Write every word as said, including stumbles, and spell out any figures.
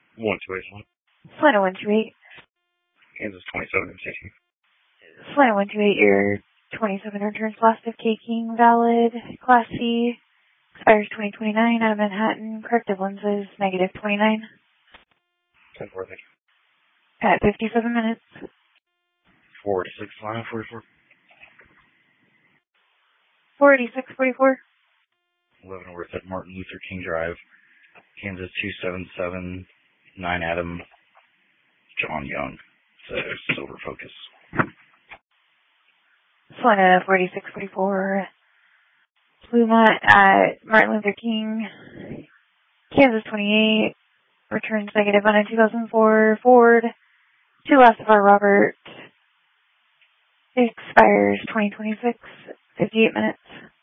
one two eight one. Salina one two eight. Kansas twenty-seven sixty. Salina one two eight, your twenty-seven returns last of K King, valid, Class C, expires twenty twenty-nine, out of Manhattan, corrective lenses, negative twenty-nine. ten four, thank you. At fifty-seven minutes. forty-six, Salina forty-four. forty-six forty-four. Leavenworth at Martin Luther King Drive, Kansas two seven seven, nine Adam, John Young. So Silver Focus. Salina forty-six forty-four. Bluemont at Martin Luther King, Kansas twenty-eight, returns negative on a two thousand four Ford, two last of our Robert, expires twenty twenty-six, fifty-eight minutes.